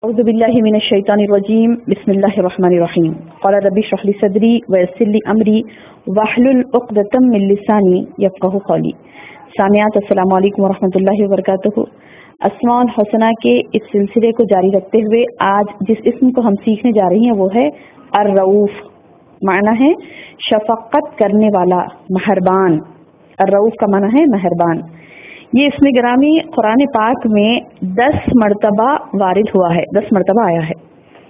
اعوذ باللہ من الشیطان الرجیم بسم اللہ الرحمن الرحیم قال رب اشرح لي صدری ویسر لي امری واحلل عقدۃ من لسانی یفقهوا قولی۔ سامعات السلام علیکم ورحمۃ اللہ وبرکاتہ۔ اسماء الحسنہ کے اس سلسلے کو جاری رکھتے ہوئے آج جس اسم کو ہم سیکھنے جا رہے ہیں وہ ہے الرؤوف، معنی ہے شفقت کرنے والا، مہربان۔ الرؤوف کا معنی ہے مہربان۔ یہ اسم گرامی قرآن پاک میں 10 مرتبہ وارد ہوا ہے، 10 مرتبہ آیا ہے۔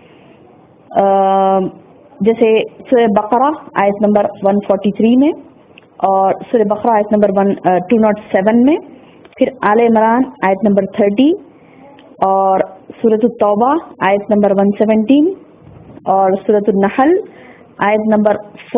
جیسے سورہ بقرہ آیت نمبر 143 میں، اور سورہ بقرہ آیت نمبر 207 میں، پھر آل عمران آیت نمبر 30، اور سورۃ التوبہ آیت نمبر 117، اور سورۃ النحل آیت نمبر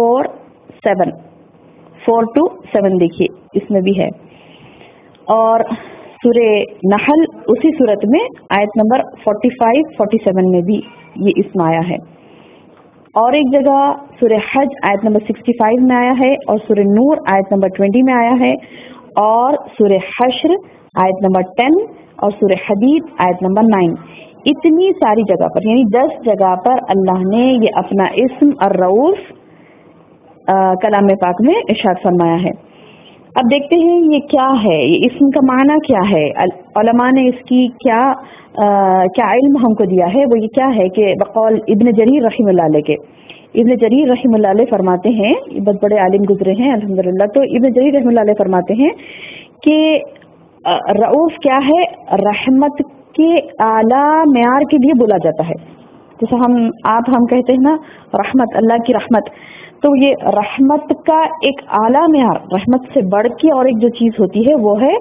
4 to 7 دیکھیے اس میں بھی ہے، اور سورہ نحل اسی صورت میں آیت نمبر 45-47 میں بھی یہ اسم آیا ہے۔ اور ایک جگہ سورہ حج آیت نمبر 65 میں آیا ہے، اور سورہ نور آیت نمبر 20 میں آیا ہے، اور سورہ حشر آیت نمبر 10، اور سورہ حدید آیت نمبر 9۔ اتنی ساری جگہ پر، یعنی 10 جگہ پر اللہ نے یہ اپنا اسم الرؤوف کلام پاک میں ارشاد فرمایا ہے۔ اب دیکھتے ہیں یہ کیا ہے، یہ اسم کا معنی کیا ہے، علماء نے اس کی کیا علم ہم کو دیا ہے۔ وہ یہ کیا ہے کہ بقول ابن جریر رحمہ اللہ علیہ کے، ابن جریر رحمہ اللہ علیہ فرماتے ہیں، یہ بہت بڑے عالم گزرے ہیں الحمدللہ، تو ابن جریر رحمہ اللہ علیہ فرماتے ہیں کہ رؤوف کیا ہے، رحمت کے اعلیٰ معیار کے لیے بولا جاتا ہے۔ جیسے ہم کہتے ہیں نا رحمت، اللہ کی رحمت، تو یہ رحمت کا ایک اعلیٰ معیار، رحمت سے بڑھ کے اور ایک جو چیز ہوتی ہے وہ ہے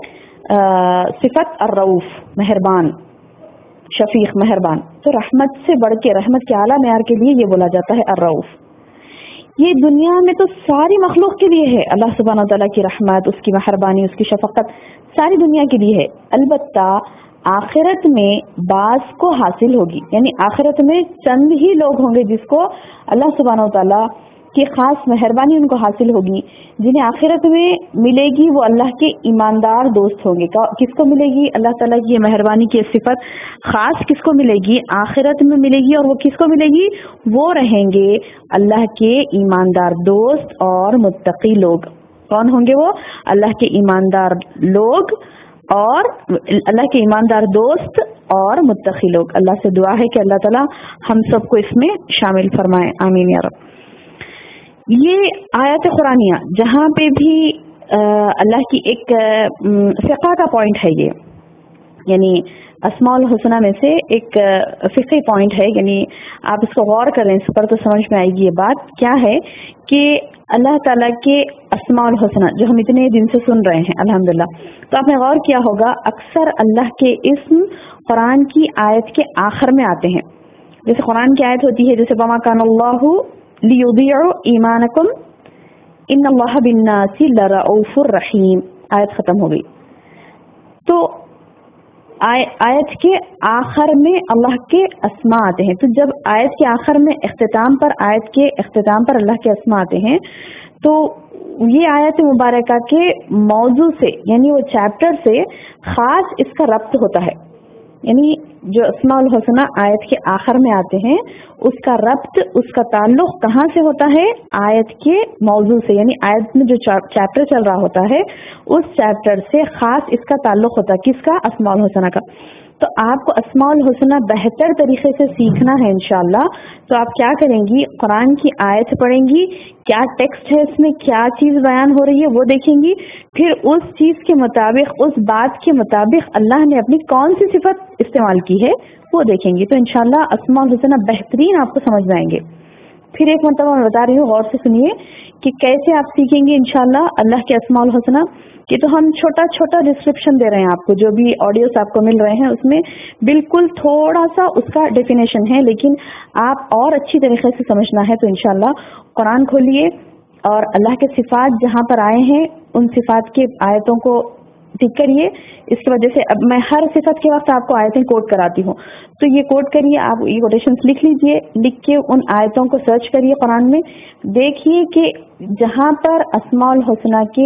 صفت الرؤوف، مہربان، شفیق، مہربان۔ تو رحمت سے بڑھ کے، رحمت کے اعلیٰ معیار کے لیے یہ بولا جاتا ہے الرؤوف۔ یہ دنیا میں تو ساری مخلوق کے لیے ہے، اللہ سبحانہ و تعالیٰ کی رحمت، اس کی مہربانی، اس کی شفقت ساری دنیا کے لیے ہے۔ البتہ آخرت میں بعض کو حاصل ہوگی، یعنی آخرت میں چند ہی لوگ ہوں گے جس کو اللہ سبحانہ و تعالیٰ کی خاص مہربانی ان کو حاصل ہوگی، جنہیں آخرت میں ملے گی، وہ اللہ کے ایماندار دوست ہوں گے۔ کس کو ملے گی اللہ تعالیٰ کی مہربانی کی صفت خاص؟ کس کو ملے گی؟ آخرت میں ملے گی، اور وہ کس کو ملے گی؟ وہ رہیں گے اللہ کے ایماندار دوست اور متقی لوگ۔ کون ہوں گے وہ؟ اللہ کے ایماندار لوگ اور اللہ کے ایماندار دوست اور متقی لوگ۔ اللہ سے دعا ہے کہ اللہ تعالیٰ ہم سب کو اس میں شامل فرمائے، آمین یا رب۔ یہ آیات قرآنیہ جہاں پہ بھی اللہ کی ایک فقہ کا پوائنٹ ہے، یہ یعنی اسماء الحسنہ میں سے ایک فقہی پوائنٹ ہے، یعنی آپ اس کو غور کریں، اس پر تو سمجھ میں آئے گی۔ یہ بات کیا ہے کہ اللہ تعالیٰ کے اسماء الحسنہ جو ہم اتنے دن سے سن رہے ہیں الحمدللہ، تو آپ نے غور کیا ہوگا اکثر اللہ کے اسم قرآن کی آیت کے آخر میں آتے ہیں۔ جیسے قرآن کی آیت ہوتی ہے جیسے وما کان اللہ لیضیع ایمانکم ان اللہ بالناس لرؤوف الرحیم، آیت ختم ہو گئی۔ تو آیت کے آخر میں اللہ کے اسماء آتے ہیں، تو جب آیت کے آخر میں آیت کے اختتام پر اللہ کے اسماء آتے ہیں، تو یہ آیت مبارکہ کے موضوع سے، یعنی وہ چیپٹر سے خاص اس کا ربط ہوتا ہے۔ یعنی جو اسماء الحسنہ آیت کے آخر میں آتے ہیں، اس کا ربط، اس کا تعلق کہاں سے ہوتا ہے؟ آیت کے موضوع سے، یعنی آیت میں جو چیپٹر چل رہا ہوتا ہے اس چیپٹر سے خاص اس کا تعلق ہوتا ہے۔ کس کا؟ اسماء الحسنہ کا۔ تو آپ کو اسماء الحسنہ بہتر طریقے سے سیکھنا ہے انشاءاللہ، تو آپ کیا کریں گی؟ قرآن کی آیت پڑھیں گی، کیا ٹیکسٹ ہے اس میں، کیا چیز بیان ہو رہی ہے وہ دیکھیں گی، پھر اس چیز کے مطابق، اس بات کے مطابق اللہ نے اپنی کون سی صفت استعمال کی ہے وہ دیکھیں گی، تو انشاءاللہ اسماء الحسنہ بہترین آپ کو سمجھ میں آئیں گے۔ پھر ایک مرتبہ میں بتا رہی ہوں، غور سے سنیے کہ کیسے آپ سیکھیں گے انشاءاللہ اللہ کے اسماء الحسنہ کی۔ تو ہم چھوٹا چھوٹا ڈسکرپشن دے رہے ہیں آپ کو، جو بھی آڈیوز آپ کو مل رہے ہیں اس میں بالکل تھوڑا سا اس کا ڈیفینیشن ہے، لیکن آپ اور اچھی طریقے سے سمجھنا ہے تو انشاءاللہ قرآن کھولیے اور اللہ کے صفات جہاں پر آئے ہیں ان صفات کی آیتوں کو ٹک کریے۔ اس کی وجہ سے اب میں ہر صفت کے وقت آپ کو آیتیں کوٹ کراتی ہوں، تو یہ کوٹ کریے، آپ یہ کوٹیشنز لکھ لیجئے، لکھ کے ان آیتوں کو سرچ کریے قرآن میں، دیکھیے کہ جہاں پر اسماء الحسنہ کے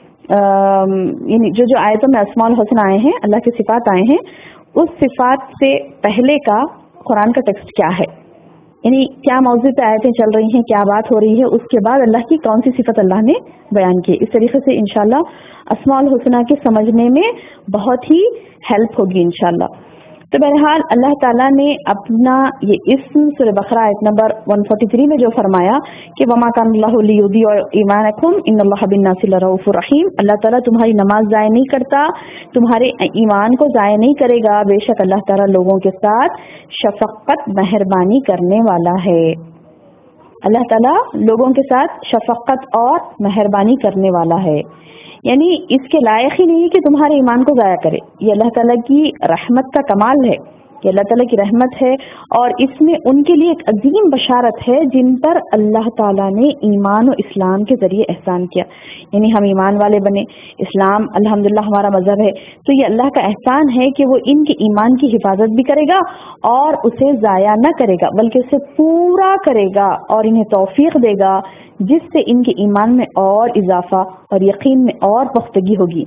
یعنی جو آیتوں میں اسماء الحسنہ آئے ہیں، اللہ کے صفات آئے ہیں، اس صفات سے پہلے کا قرآن کا ٹیکسٹ کیا ہے، یعنی کیا موضوع پہ آیتیں چل رہی ہیں، کیا بات ہو رہی ہے، اس کے بعد اللہ کی کون سی صفت اللہ نے بیان کی. اس طریقے سے انشاءاللہ اسماء الحسنہ کے سمجھنے میں بہت ہی ہیلپ ہوگی انشاءاللہ. تو بہرحال اللہ تعالیٰ نے اپنا یہ اسم سورہ بقرہ آیت نمبر 143 میں جو فرمایا کہ وما کان اللہ لیضیع ایمانکم ان اللہ بالناس لرؤوف رحیم، اللہ تعالیٰ تمہاری نماز ضائع نہیں کرتا، تمہارے ایمان کو ضائع نہیں کرے گا، بے شک اللہ تعالیٰ لوگوں کے ساتھ شفقت مہربانی کرنے والا ہے. اللہ تعالیٰ لوگوں کے ساتھ شفقت اور مہربانی کرنے والا ہے، یعنی اس کے لائق ہی نہیں کہ تمہارے ایمان کو ضائع کرے. یہ اللہ تعالیٰ کی رحمت کا کمال ہے، یہ اللہ تعالیٰ کی رحمت ہے، اور اس میں ان کے لیے ایک عظیم بشارت ہے جن پر اللہ تعالیٰ نے ایمان و اسلام کے ذریعے احسان کیا. یعنی ہم ایمان والے بنے، اسلام الحمدللہ ہمارا مذہب ہے، تو یہ اللہ کا احسان ہے کہ وہ ان کے ایمان کی حفاظت بھی کرے گا اور اسے ضائع نہ کرے گا بلکہ اسے پورا کرے گا اور انہیں توفیق دے گا جس سے ان کے ایمان میں اور اضافہ اور یقین میں اور پختگی ہوگی.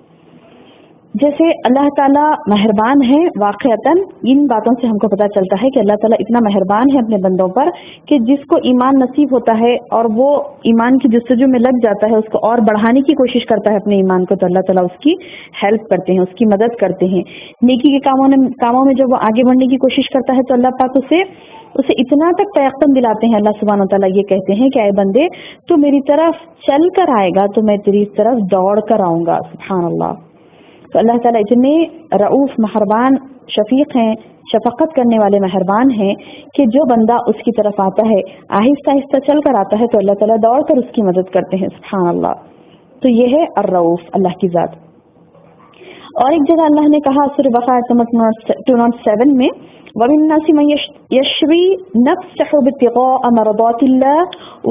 جیسے اللہ تعالیٰ مہربان ہے، واقعتاً ان باتوں سے ہم کو پتہ چلتا ہے کہ اللہ تعالیٰ اتنا مہربان ہے اپنے بندوں پر کہ جس کو ایمان نصیب ہوتا ہے اور وہ ایمان کی جستجو میں لگ جاتا ہے، اس کو اور بڑھانے کی کوشش کرتا ہے اپنے ایمان کو، تو اللہ تعالیٰ اس کی ہیلپ کرتے ہیں، اس کی مدد کرتے ہیں. نیکی کے کاموں میں جب وہ آگے بڑھنے کی کوشش کرتا ہے تو اللہ پاک اسے اتنا تک تیقن دلاتے ہیں. اللہ سبحانہ و تعالیٰ یہ کہتے ہیں کہ اے بندے تو میری طرف چل کر آئے گا تو میں تیری طرف دوڑ کر آؤں گا. سبحان اللہ. تو اللہ تعالیٰ اتنے رؤوف مہربان شفیق ہیں، شفقت کرنے والے مہربان ہیں کہ جو بندہ اس کی طرف آتا ہے، آہستہ آہستہ چل کر آتا ہے، تو اللہ تعالیٰ دوڑ کر اس کی مدد کرتے ہیں. سبحان اللہ. تو یہ ہے الرؤوف، اللہ کی ذات. اور ایک جگہ اللہ نے کہا سورہ بقرہ 207 میں وَمِن النَّاسِ مَن يَشْرِي نَفْسَهُ ابْتِغَاءَ مَرْضَاتِ اللَّهِ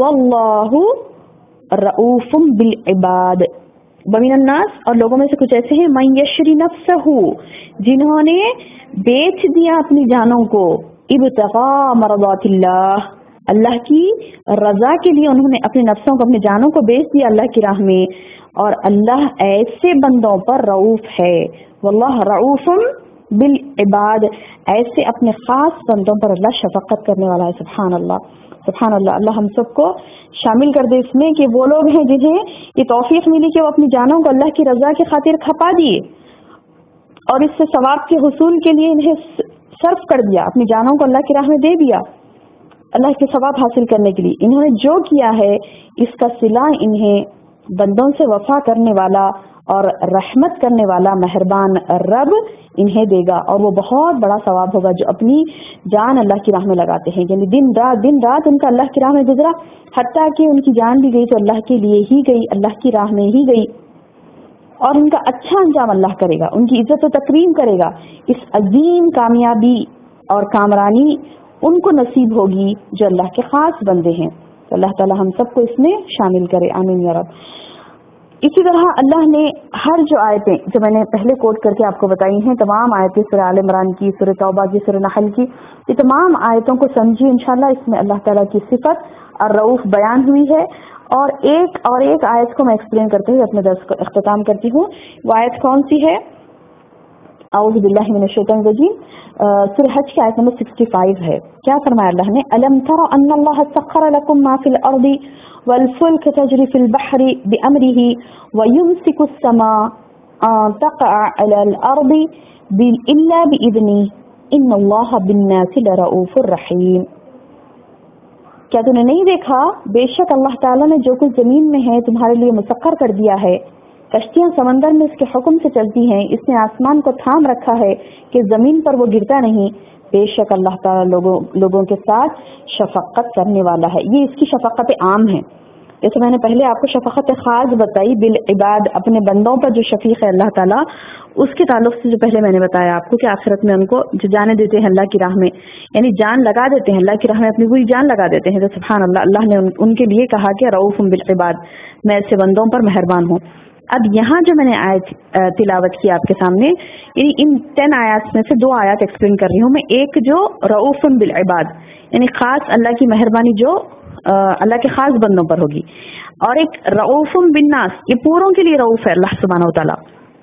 وَاللَّهُ رَءُوفٌ بِالْعِبَادِ. وَمِنَ النَّاسِ، اور لوگوں میں سے کچھ ایسے ہیں، مَن يَشْرِي نَفْسَهُ، جنہوں نے بیچ دیا اپنی جانوں کو، ابتغاء مرضات اللہ، اللہ کی رضا کے لیے انہوں نے اپنے نفسوں کو، اپنے جانوں کو بیچ دیا اللہ کی راہ میں. اور اللہ ایسے بندوں پر رؤوف ہے. واللہ رؤوف بالعباد، ایسے اپنے خاص بندوں پر اللہ شفقت کرنے والا ہے. سبحان اللہ، سبحان اللہ. اللہ ہم سب کو شامل کر دے اس میں کہ وہ لوگ ہیں جنہیں یہ توفیق ملی کہ وہ اپنی جانوں کو اللہ کی رضا کی خاطر کھپا دیے اور اس سے ثواب کے حصول کے لیے انہیں صرف کر دیا، اپنی جانوں کو اللہ کی راہ میں دے دیا اللہ کے ثواب حاصل کرنے کے لیے. انہوں نے جو کیا ہے اس کا صلہ انہیں بندوں سے وفا کرنے والا اور رحمت کرنے والا مہربان رب انہیں دے گا، اور وہ بہت بڑا ثواب ہوگا جو اپنی جان اللہ کی راہ میں لگاتے ہیں. یعنی دن رات ان کا اللہ کی راہ میں گزرا، حتیٰ کہ ان کی جان بھی گئی تو اللہ کے لیے ہی گئی، اللہ کی راہ میں ہی گئی، اور ان کا اچھا انجام اللہ کرے گا، ان کی عزت و تکریم کرے گا. اس عظیم کامیابی اور کامرانی ان کو نصیب ہوگی جو اللہ کے خاص بندے ہیں. تو اللہ تعالی ہم سب کو اس میں شامل کرے، آمین یا رب. اسی طرح اللہ نے ہر جو آیتیں جو میں نے پہلے کوٹ کر کے آپ کو بتائی ہیں، تمام آیتیں سورہ آل عمران کی، سورہ توبہ کی، سورہ نحل کی، یہ تمام آیتوں کو سمجھیے انشاءاللہ. اس میں اللہ تعالیٰ کی صفت الرؤوف بیان ہوئی ہے. اور ایک آیت کو میں ایکسپلین کرتے ہوئے اپنے درس کو اختتام کرتی ہوں. وہ آیت کون سی ہے؟ اعوذ باللہ من الشیطان الرجیم، سورہ حج کی آیت نمبر 65 ہے. کیا فرمایا اللہ نے؟ الم تر ان اللہ سخر لکم ما فی الارض والفلک تجری فی البحر بامرہ ویمسک السماء ان تقع علی الارض الا باذنہ ان اللہ بالناس لرؤوف رحیم. کیا تم نے نہیں دیکھا؟ بے شک اللہ تعالیٰ نے جو کچھ زمین میں ہے تمہارے لیے مسخر کر دیا ہے، کشتیاں سمندر میں اس کے حکم سے چلتی ہیں، اس نے آسمان کو تھام رکھا ہے کہ زمین پر وہ گرتا نہیں. بے شک اللہ تعالیٰ لوگوں کے ساتھ شفقت کرنے والا ہے. یہ اس کی شفقت عام ہے. جیسے میں نے پہلے آپ کو شفقت خاص بتائی بالعباد، اپنے بندوں پر جو شفیق ہے اللہ تعالیٰ، اس کے تعلق سے جو پہلے میں نے بتایا آپ کو کہ آخرت میں ان کو جو جانے دیتے ہیں اللہ کی راہ میں، یعنی جان لگا دیتے ہیں اللہ کی راہ میں، اپنی پوری جان لگا دیتے ہیں. تو سبحان اللہ، اللہ نے ان کے لیے کہا کہ رؤوف بالعباد، میں ایسے بندوں پر مہربان ہوں. اب یہاں جو میں نے آیت تلاوت کی آپ کے سامنے، یعنی ان 10 آیات میں سے 2 آیات ایکسپلین کر رہی ہوں میں. ایک جو رؤوف بالعباد یعنی خاص اللہ کی مہربانی جو اللہ کے خاص بندوں پر ہوگی، اور ایک رؤوف بالناس، یہ پوروں کے لیے رؤوف ہے اللہ سبحانہ و تعالیٰ.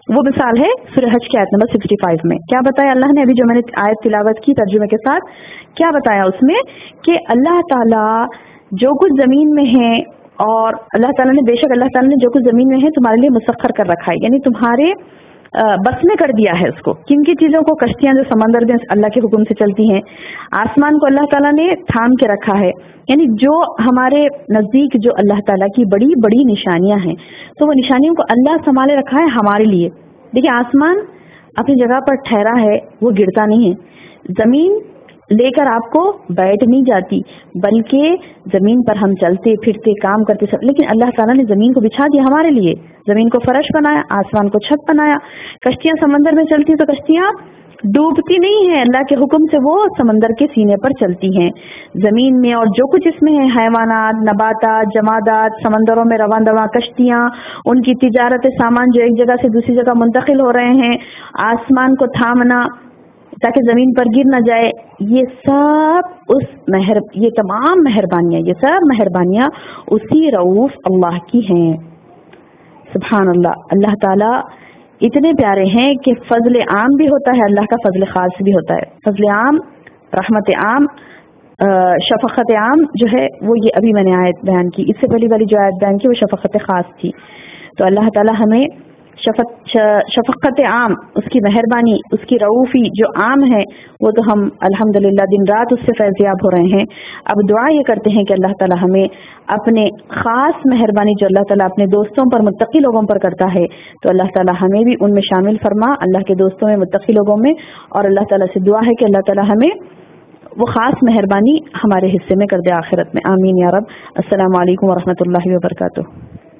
وہ مثال ہے سورہ حج کی آیت نمبر 65 میں. کیا بتایا اللہ نے؟ ابھی جو میں نے آیت تلاوت کی ترجمے کے ساتھ، کیا بتایا اس میں کہ اللہ تعالیٰ جو کچھ زمین میں ہے، اور اللہ تعالیٰ نے بے شک اللہ تعالیٰ نے جو کچھ زمین میں ہے تمہارے لیے مسخر کر رکھا ہے، یعنی تمہارے بس میں کر دیا ہے اس کو. کن کی چیزوں کو؟ کشتیاں جو سمندر میں اللہ کے حکم سے چلتی ہیں. آسمان کو اللہ تعالیٰ نے تھام کے رکھا ہے. یعنی جو ہمارے نزدیک جو اللہ تعالیٰ کی بڑی بڑی نشانیاں ہیں، تو وہ نشانیوں کو اللہ سنبھالے رکھا ہے ہمارے لیے. دیکھیں آسمان اپنی جگہ پر ٹھہرا ہے، وہ گرتا نہیں ہے. زمین لے کر آپ کو بیٹھ نہیں جاتی، بلکہ زمین پر ہم چلتے پھرتے کام کرتے سب. لیکن اللہ تعالیٰ نے زمین کو بچھا دیا ہمارے لیے، زمین کو فرش بنایا، آسمان کو چھت بنایا. کشتیاں سمندر میں چلتی تو کشتیاں ڈوبتی نہیں ہیں، اللہ کے حکم سے وہ سمندر کے سینے پر چلتی ہیں. زمین میں اور جو کچھ اس میں ہے، حیوانات، نباتات، جمادات، سمندروں میں رواں دواں کشتیاں، ان کی تجارت سامان جو ایک جگہ سے دوسری جگہ منتقل ہو رہے ہیں، آسمان کو تھامنا تاکہ زمین پر گر نہ جائے، یہ سب یہ تمام مہربانیاں، یہ سب مہربانیاں اسی رؤوف اللہ کی ہیں. سبحان اللہ. اللہ تعالیٰ اتنے پیارے ہیں کہ فضل عام بھی ہوتا ہے، اللہ کا فضل خاص بھی ہوتا ہے. فضل عام، رحمت عام، شفقت عام جو ہے وہ یہ ابھی میں نے آیت بیان کی. اس سے پہلی والی جو آیت بیان کی وہ شفقت خاص تھی. تو اللہ تعالیٰ ہمیں شفقت عام، اس کی مہربانی، اس کی رعوفی جو عام ہے، وہ تو ہم الحمدللہ دن رات اس سے فیضیاب ہو رہے ہیں. اب دعا یہ کرتے ہیں کہ اللہ تعالیٰ ہمیں اپنے خاص مہربانی جو اللہ تعالیٰ اپنے دوستوں پر، متقی لوگوں پر کرتا ہے، تو اللہ تعالیٰ ہمیں بھی ان میں شامل فرما، اللہ کے دوستوں میں، متقی لوگوں میں. اور اللہ تعالیٰ سے دعا ہے کہ اللہ تعالیٰ ہمیں وہ خاص مہربانی ہمارے حصے میں کر دے آخرت میں. آمین یا رب. السلام علیکم ورحمۃ اللہ وبرکاتہ.